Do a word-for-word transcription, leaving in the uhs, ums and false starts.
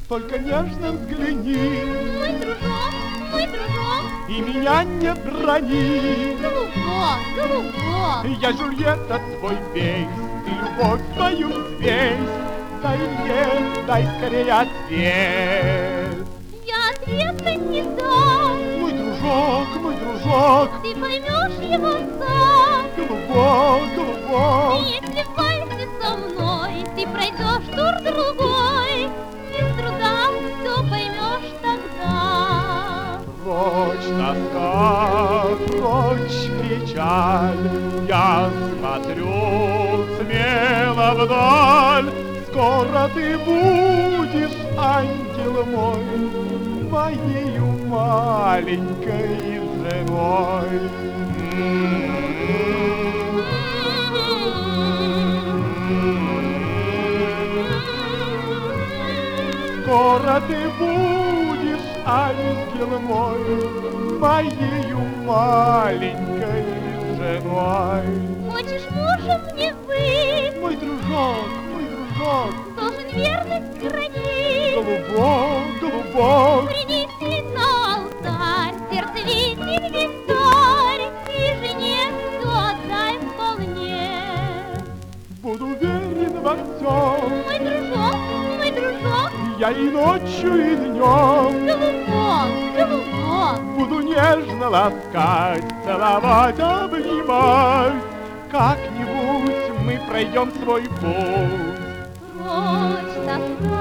только нежно взгляни. Мой дружок, мой дружок, И меня не брони. голубок, голубок. Я Жюльетта твой весь, ты любовь мою взвесь. Дай мне, дай скорее ответ. Я ответа не дам. Мой дружок, мой дружок, Ты поймешь его сам. голубок, голубок. Если вместе со мной ты пройдешь тур другой, без труда все поймешь тогда. Прочь тоска, прочь печаль, я смотрю смело вдаль. Скоро ты будешь, ангел мой, моею маленькой женой. Скоро ты будешь, ангел мой, моею маленькой женой. Хочешь мужем мне быть, Мой дружок, мой дружок, должен верность хранить. голубок, голубок, Принеси на алтарь сердцевитель вискарь, и жене все отдай вполне. буду верен во всем, Мой дружок, мой дружок, я и ночью, и днем. голубок, голубок. Буду нежно ласкать, целовать, обнимать. Как-нибудь мы пройдем свой путь. Прочь тоска,